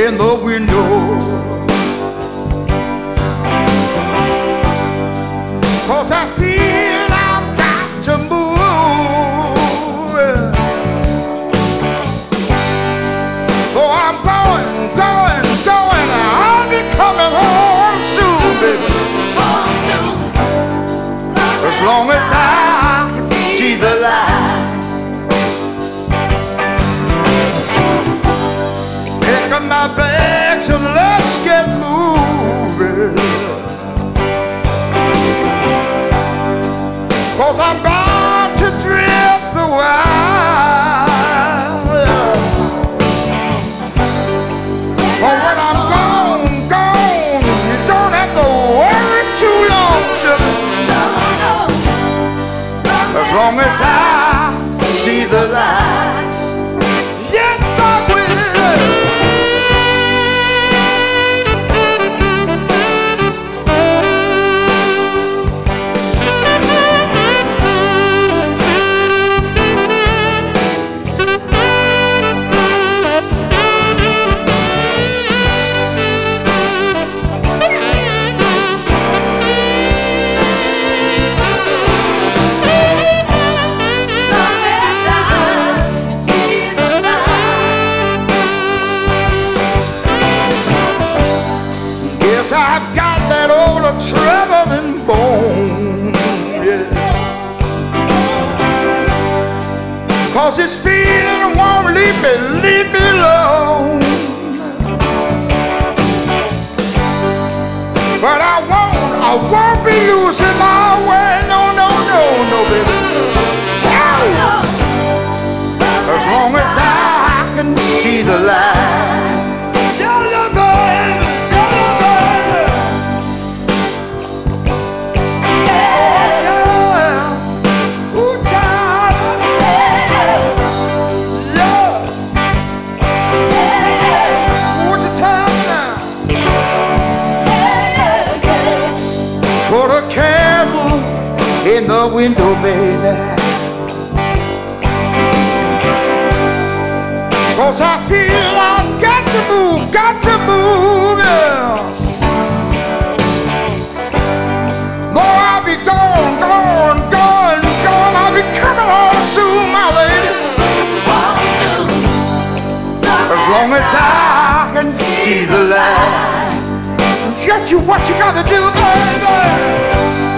in the window. 'Cause I feel I've got to move. So I'm going, I'll be coming home soon, baby. As long as I can see the light. Pick up my bags and let's get moving. 'Cause I'm bound to drift a while. But when I'm gone, you don't have to worry too long, sugar. As long as I see the light. Yes, I will. I've got that old traveling bone, yeah. 'Cause this feeling won't leave me alone. But I won't be losing my way, no, baby. As long as I can see the light. Put a candle in the window, baby. 'Cause I feel I've got to move, yes. Though I'll be gone, I'll be coming home soon, my lady. As long as I can see the light. Get you what you gotta do, baby.